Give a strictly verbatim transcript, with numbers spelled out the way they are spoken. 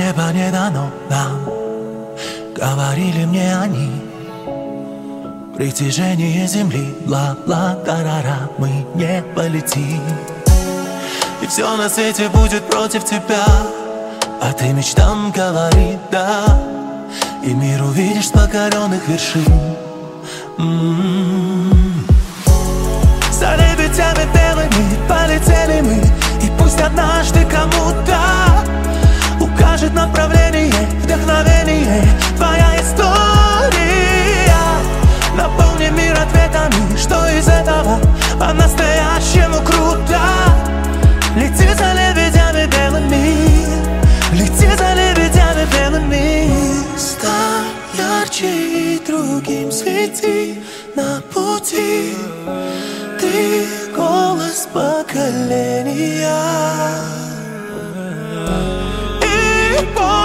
небо не дано нам, говорили мне они. Притяжение земли, бла-бла-тарара, мы не полетим. И все на свете будет против тебя, а ты мечтам говори да. И мир увидишь с покоренных вершин. м-м-м. За лебедями белыми полетели мы, и пусть однажды кому-то укажет направление, вдохновение твоя история. Наполни мир ответами, что из этого по-настоящему круто. Лети за лебедями белыми, лети за лебедями белыми. Стань ярче и другим свети на пути. Ты голос поколения. И